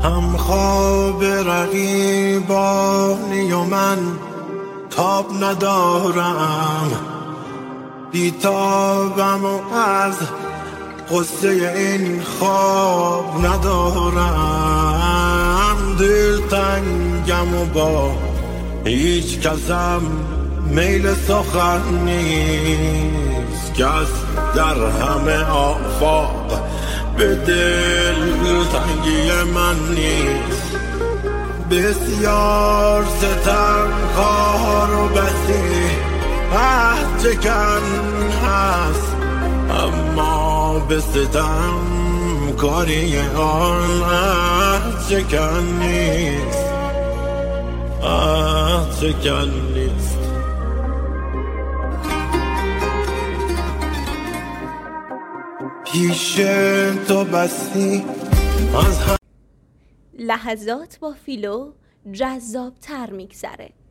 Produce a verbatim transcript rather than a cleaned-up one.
هم خواب رقیبانی و من تاب ندارم، بیتابم و از قصه این خواب ندارم. دل تنگم و با هیچ کسم میل سخن نیست، کس در همه آفاق به دل تنگی من نیست. بسیار ستم کار و بسی عهد چکن هست، اما به ستم کاری آن عهد چکن نیست، عهد چکن نیست. پیش تو بسی از هم لحظات با فیلو جذاب تر میگذره.